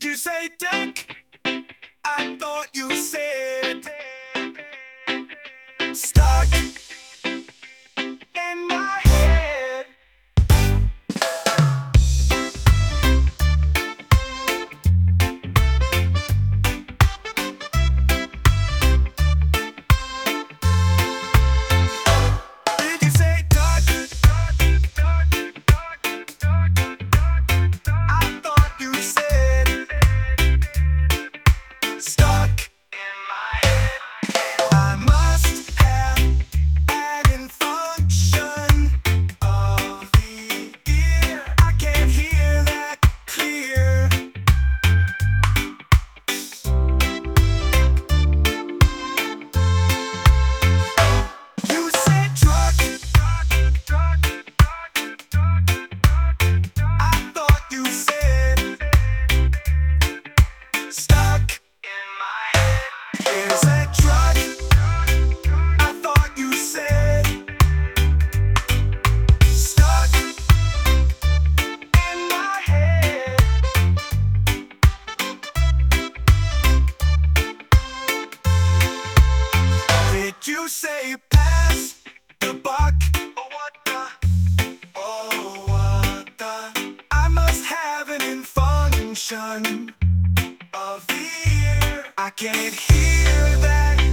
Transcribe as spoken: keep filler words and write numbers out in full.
you say duck? I thought you said stuck in my head. Did you say duck? I thought you said stuck in my head. I must have an function of the ear. I can't hear that clear. You said truck. I thought you said stuck in my head. Is that truck? I thought you said stuck in my head. Did you say pass the buck? Or what the? Oh, what the? I must have an function of the ear. I can't hear that